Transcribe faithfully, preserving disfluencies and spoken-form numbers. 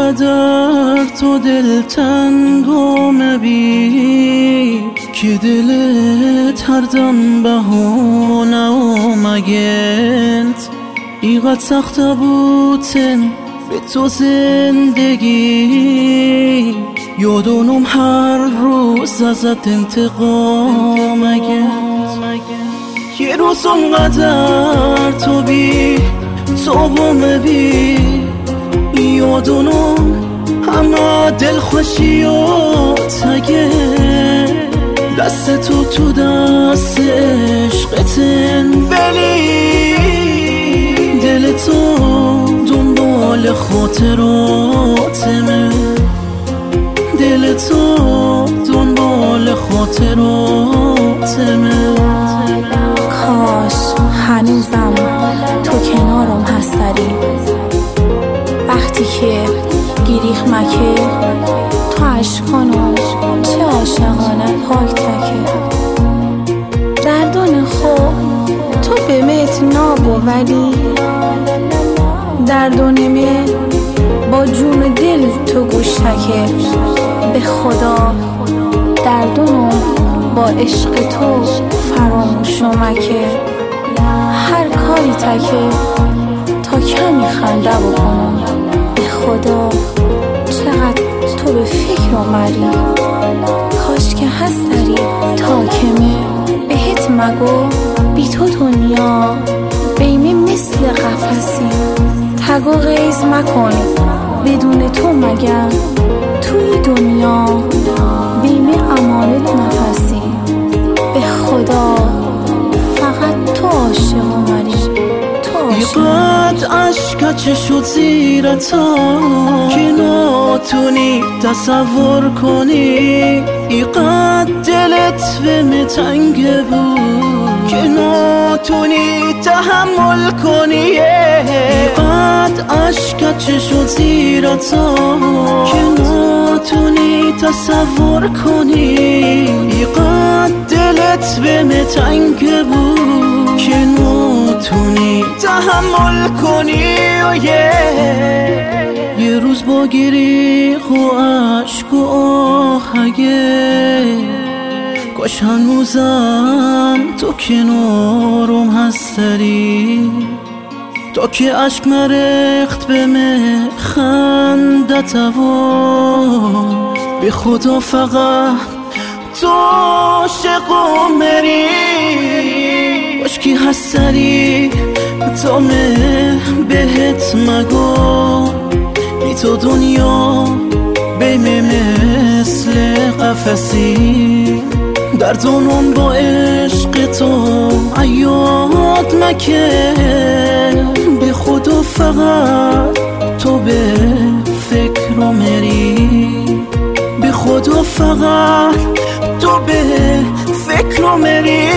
اونقدر تو دل تنگم بی که دلت هر دم بهونه و مگنت ایقدر سخت بودن به تو زندگی یادونم هر روز ازت انتقام گرفت یه روز اونقدر تو بی تو بوم بی یادونم همه دل خوشی و تگه دست تو تو دست عشقتن ولی دل تو دنبال خاطراتمه دل تو دنبال خاطراتمه کاش هنوزم تو کنارم هستری وقتی که گریخ مکه تو عشقانم چه عاشقانه پاک تکه دردان خوب تو به مت نابو ولی دردانمه با جون دل تو گوش تکه به خدا دردانم با عشق تو فراموش نمکه هر کاری تکه تا کمی خنده بکنم به خدا چقدر تو به فکر آمری کاش که هستری تا کمه بهت مگو بی تو دنیا بیمه مثل قفسی تگو غیز مکن بدون تو مگم توی دنیا بیمه امانت نفسی به خدا فقط تو عاشق آمری ایقد عشقا چه شد زیرتا که ناتونی تصور کنی ایقد دلت به متنگه بود که ناتونی تحمل کنی ایقد عشقا چه شد زیرتا که ناتونی تصور کنی ایقد دلت به متنگه بود که ناتونی تحمل کنی یه روز با گریخ و عشق و آهگه کاش هنوزم تو کنارم هستری تا که عشق مرخت به خندت و به خدا فقط تو عاشقم مری باش کی هستری تا بهت مگو بی تو دنیا بیمه مثل قفسی دردانم با عشق تو عیاد مکه به خدا فقط تو به فکر و مری به خدا فقط تو به فکر و مری